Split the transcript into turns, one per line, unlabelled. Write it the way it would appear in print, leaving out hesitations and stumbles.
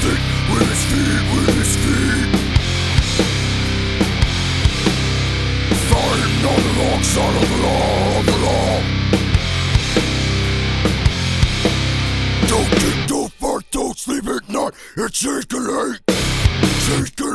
feet, with his feet, with his feet. Fighting on the wrong side of the law, of the law. Don't get no fight, don't sleep at night, it's escalate.